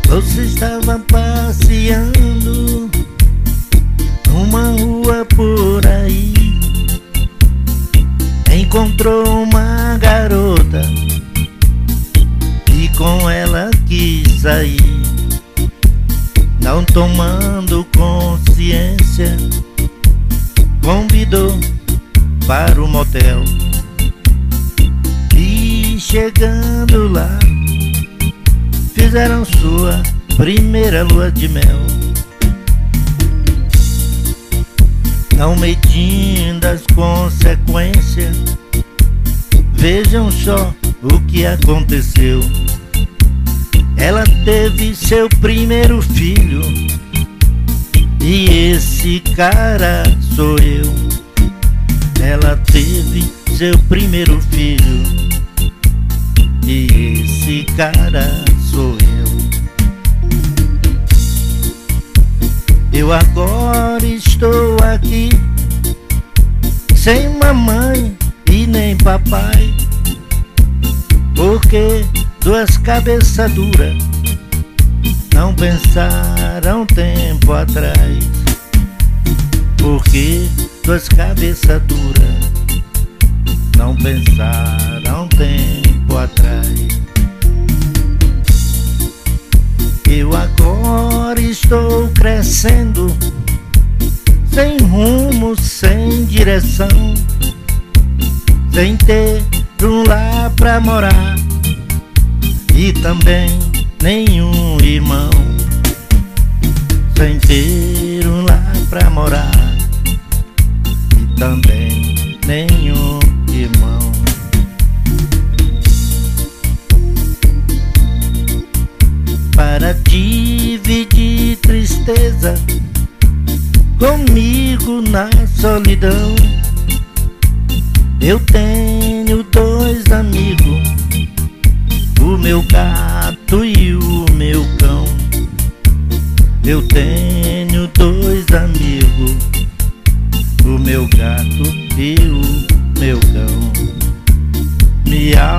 Você estava passeando numa rua por aí, encontrou uma garota e com ela quis sair. Não tomando consciência, convidou para o motel. E chegando lá, fizeram sua primeira lua de mel. Não medindo as consequências, vejam só o que aconteceu. Ela teve seu primeiro filho, e esse cara sou eu. Ela teve seu primeiro filho, e esse cara sou eu. Eu agora estou aqui, sem mamãe e nem papai, porque duas cabeças duras não pensaram tempo atrás. Porque duas cabeças duras não pensaram tempo atrás. Eu agora estou crescendo, sem rumo, sem direção, sem ter um lar pra morar e também nenhum irmão. Sem ter um lar pra morar e também nenhum irmão. Para dividir tristeza comigo na solidão, eu tenho dois amigos, o meu gato e o meu cão. Eu tenho dois amigos, o meu gato e o meu cão. Miau.